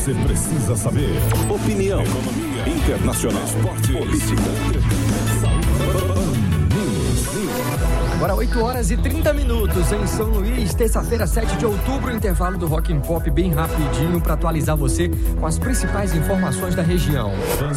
você precisa saber. Opinião, economia, internacional, esporte, política, Agora 8 horas e 30 minutos em São Luís, terça-feira, 7 de outubro, intervalo do Rock and Pop bem rapidinho para atualizar você com as principais informações da região.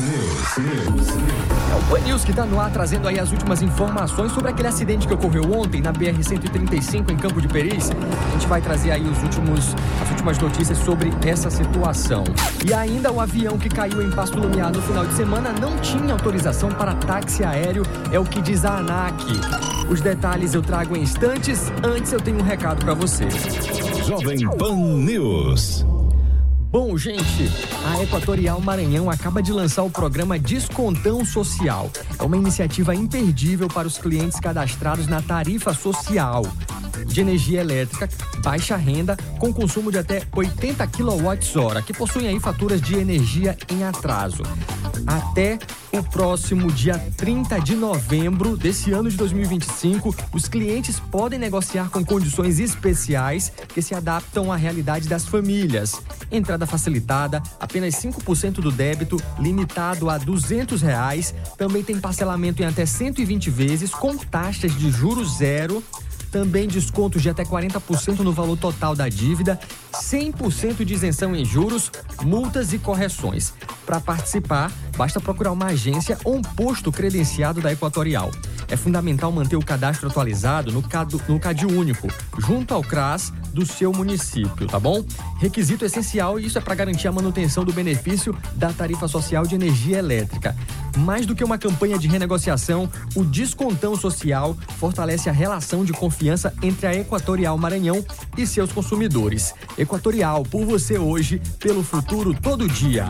É o Pan News que está no ar, trazendo aí as últimas informações sobre aquele acidente que ocorreu ontem na BR-135 em Campo de Peris. A gente vai trazer aí as últimas notícias sobre essa situação. E ainda o avião que caiu em Pasto Lumiar no final de semana não tinha autorização para táxi aéreo, é o que diz a ANAC. Os detalhes eu trago em instantes. Antes eu tenho um recado para você. Jovem Pan News. Bom, gente, a Equatorial Maranhão acaba de lançar o programa Descontão Social. É uma iniciativa imperdível para os clientes cadastrados na tarifa social de energia elétrica baixa renda com consumo de até 80 kWh, que possuem aí faturas de energia em atraso. Até o próximo dia 30 de novembro desse ano de 2025, os clientes podem negociar com condições especiais que se adaptam à realidade das famílias. Entrada facilitada, apenas 5% do débito, limitado a R$200. Também tem parcelamento em até 120 vezes, com taxas de juros zero. Também descontos de até 40% no valor total da dívida, 100% de isenção em juros, multas e correções. Para participar, basta procurar uma agência ou um posto credenciado da Equatorial. É fundamental manter o cadastro atualizado no CAD único, junto ao CRAS do seu município, tá bom? Requisito essencial, e isso é para garantir a manutenção do benefício da tarifa social de energia elétrica. Mais do que uma campanha de renegociação, o Descontão Social fortalece a relação de confiança entre a Equatorial Maranhão e seus consumidores. Equatorial, por você hoje, pelo futuro todo dia.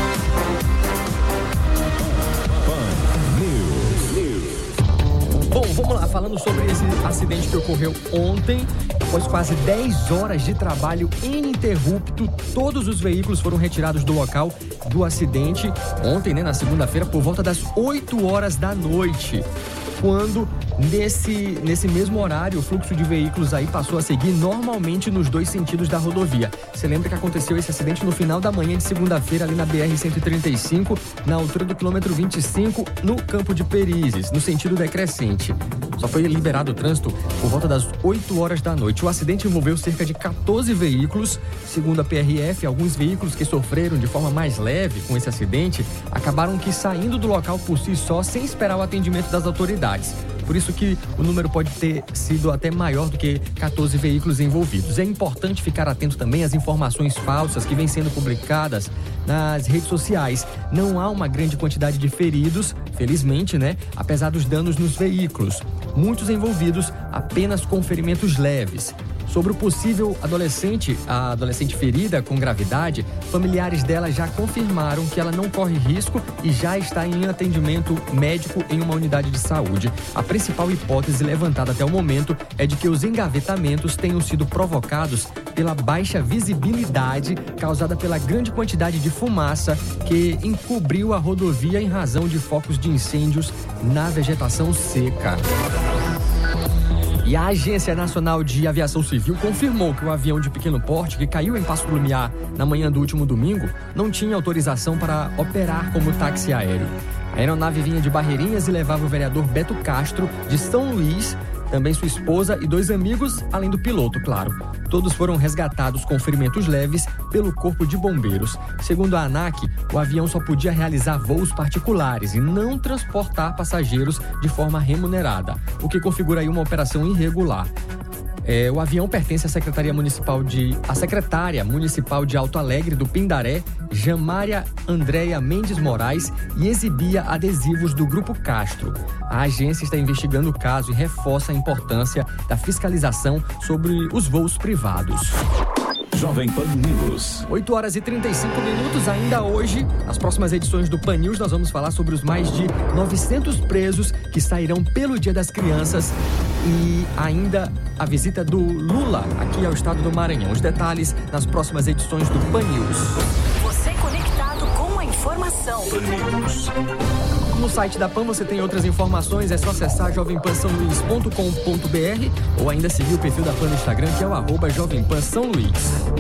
Bom, vamos lá, falando sobre esse acidente que ocorreu ontem. Após quase 10 horas de trabalho ininterrupto, todos os veículos foram retirados do local do acidente ontem, na segunda-feira, por volta das 8 horas da noite. Quando, nesse mesmo horário, o fluxo de veículos aí passou a seguir normalmente nos dois sentidos da rodovia. Você lembra que aconteceu esse acidente no final da manhã de segunda-feira, ali na BR-135, na altura do quilômetro 25, no Campo de Perizes, no sentido decrescente. Só foi liberado o trânsito por volta das 8 horas da noite. O acidente envolveu cerca de 14 veículos. Segundo a PRF, alguns veículos que sofreram de forma mais leve com esse acidente acabaram que saindo do local por si só, sem esperar o atendimento das autoridades. Por isso que o número pode ter sido até maior do que 14 veículos envolvidos. É importante ficar atento também às informações falsas que vêm sendo publicadas nas redes sociais. Não há uma grande quantidade de feridos, felizmente, apesar dos danos nos veículos. Muitos envolvidos apenas com ferimentos leves. Sobre o possível a adolescente ferida com gravidade, familiares dela já confirmaram que ela não corre risco e já está em atendimento médico em uma unidade de saúde. A principal hipótese levantada até o momento é de que os engavetamentos tenham sido provocados pela baixa visibilidade causada pela grande quantidade de fumaça que encobriu a rodovia em razão de focos de incêndios na vegetação seca. E a Agência Nacional de Aviação Civil confirmou que o avião de pequeno porte que caiu em Pasto Lumiar na manhã do último domingo não tinha autorização para operar como táxi aéreo. A aeronave vinha de Barreirinhas e levava o vereador Beto Castro, de São Luís, também sua esposa e 2 amigos, além do piloto, claro. Todos foram resgatados com ferimentos leves pelo Corpo de Bombeiros. Segundo a ANAC, o avião só podia realizar voos particulares e não transportar passageiros de forma remunerada, o que configura aí uma operação irregular. O avião pertence à secretária municipal de Alto Alegre do Pindaré, Jamária Andréia Mendes Moraes, e exibia adesivos do Grupo Castro. A agência está investigando o caso e reforça a importância da fiscalização sobre os voos privados. Jovem Pan News. 8 horas e 35 minutos. Ainda hoje, nas próximas edições do Pan News, nós vamos falar sobre os mais de 900 presos que sairão pelo Dia das Crianças e ainda a visita do Lula aqui ao estado do Maranhão. Os detalhes nas próximas edições do Pan News. Você conectado com a informação. Pan News. No site da PAN você tem outras informações, é só acessar jovempansaoluís.com.br ou ainda seguir o perfil da PAN no Instagram, que é o @jovempansaoluís.